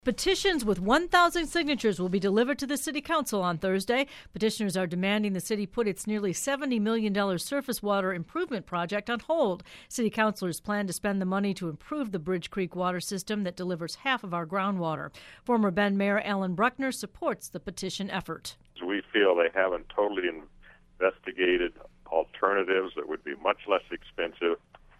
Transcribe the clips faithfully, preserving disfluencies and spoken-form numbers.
Petitions with one thousand signatures will be delivered to the City Council on Thursday. Petitioners are demanding the city put its nearly seventy million dollars surface water improvement project on hold. City councilors plan to spend the money to improve the Bridge Creek water system that delivers half of our groundwater. Former Bend Mayor Alan Bruckner supports the petition effort. We feel they haven't totally investigated alternatives that would be much less expensive.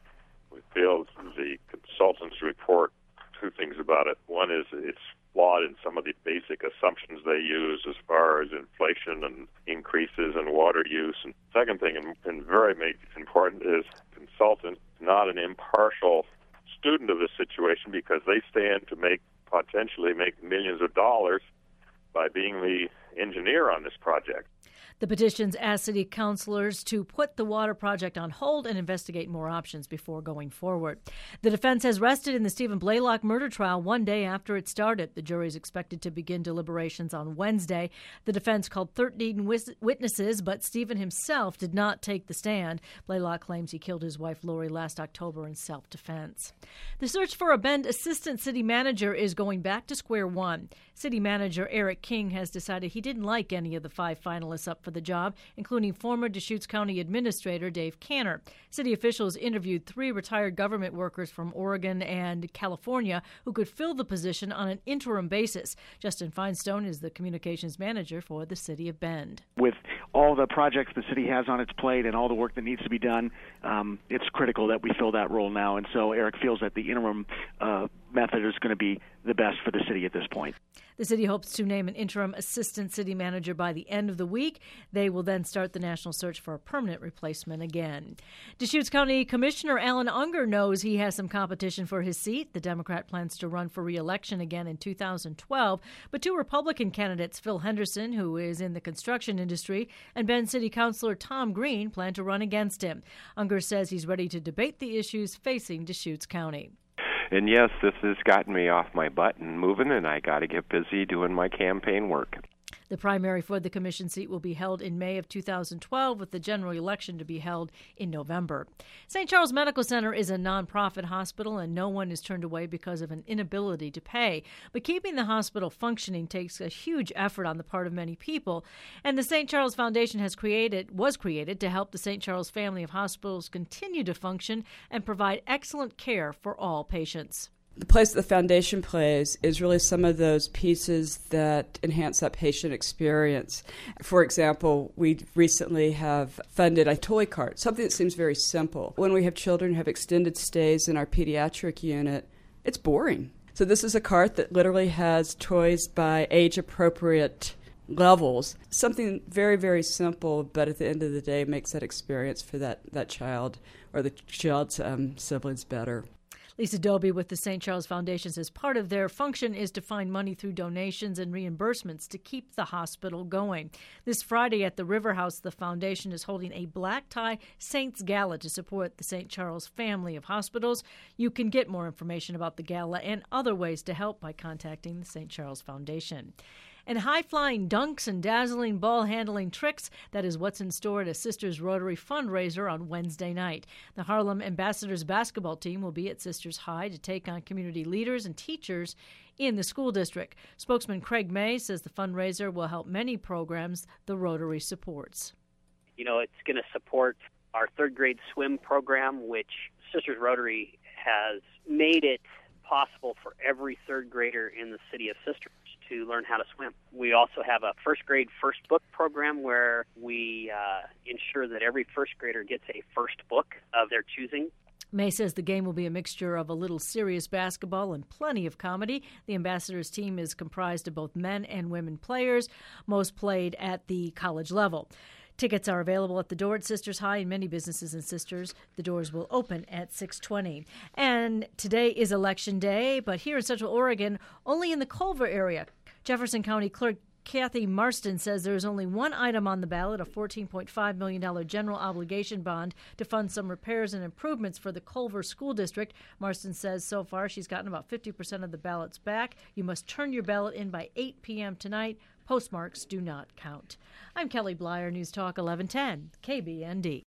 We feel the consultant's report, two things about it. One is it's flawed in some of the basic assumptions they use as far as inflation and increases in water use. And second thing, and, and very important, is consultant not an impartial student of the situation, because they stand to make potentially make millions of dollars by being the engineer on this project. The petitions ask city councilors to put the water project on hold and investigate more options before going forward. The defense has rested in the Stephen Blaylock murder trial one day after it started. The jury is expected to begin deliberations on Wednesday. The defense called thirteen witnesses, but Stephen himself did not take the stand. Blaylock claims he killed his wife Lori last October in self-defense. The search for a Bend assistant city manager is going back to square one. City manager Eric King has decided he didn't like any of the five finalists up for the job, including former Deschutes County Administrator Dave Canner. City officials interviewed three retired government workers from Oregon and California who could fill the position on an interim basis. Justin Feinstone is the communications manager for the city of Bend. With all the projects the city has on its plate and all the work that needs to be done, um, it's critical that we fill that role now. And so Eric feels that the interim uh, method is going to be the best for the city at this point. The city hopes to name an interim assistant city manager by the end of the week. They will then start the national search for a permanent replacement again. Deschutes County Commissioner Alan Unger knows he has some competition for his seat. The Democrat plans to run for re-election again in two thousand twelve, but two Republican candidates, Phil Henderson, who is in the construction industry, and Bend City Councilor Tom Green, plan to run against him. Unger says he's ready to debate the issues facing Deschutes County. And yes, this has gotten me off my butt and moving, and I got to get busy doing my campaign work. The primary for the commission seat will be held in May of two thousand twelve, with the general election to be held in November. Saint Charles Medical Center is a nonprofit hospital, and no one is turned away because of an inability to pay. But keeping the hospital functioning takes a huge effort on the part of many people, and the Saint Charles Foundation has created was created to help the Saint Charles family of hospitals continue to function and provide excellent care for all patients. The place the foundation plays is really some of those pieces that enhance that patient experience. For example, we recently have funded a toy cart, something that seems very simple. When we have children who have extended stays in our pediatric unit, it's boring. So this is a cart that literally has toys by age-appropriate levels. Something very, very simple, but at the end of the day makes that experience for that, that child or the child's um, siblings better. Lisa Doby with the Saint Charles Foundation says part of their function is to find money through donations and reimbursements to keep the hospital going. This Friday at the River House, the foundation is holding a black tie Saints Gala to support the Saint Charles family of hospitals. You can get more information about the gala and other ways to help by contacting the Saint Charles Foundation. And high-flying dunks and dazzling ball-handling tricks, that is what's in store at a Sisters Rotary fundraiser on Wednesday night. The Harlem Ambassadors basketball team will be at Sisters High to take on community leaders and teachers in the school district. Spokesman Craig May says the fundraiser will help many programs the Rotary supports. You know, it's going to support our third-grade swim program, which Sisters Rotary has made it possible for every third grader in the city of Sisters to learn how to swim. We also have a first grade first book program where we uh, ensure that every first grader gets a first book of their choosing. May says the game will be a mixture of a little serious basketball and plenty of comedy. The Ambassadors team is comprised of both men and women players, most played at the college level. Tickets are available at the door at Sisters High and many businesses in Sisters. The doors will open at six twenty. And today is Election Day, but here in Central Oregon, only in the Culver area. Jefferson County Clerk Kathy Marston says there is only one item on the ballot, a fourteen point five million dollars general obligation bond to fund some repairs and improvements for the Culver School District. Marston says so far she's gotten about fifty percent of the ballots back. You must turn your ballot in by eight p.m. tonight. Postmarks do not count. I'm Kelly Blyer, News Talk eleven ten, K B N D.